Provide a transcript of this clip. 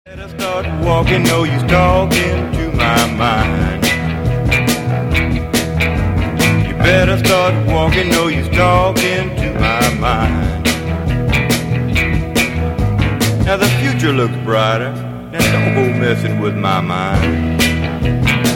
Better start walking, no use talking to my mind. You better start walking, no use talking to my mind. Now the future looks brighter, now don't go messing with my mind.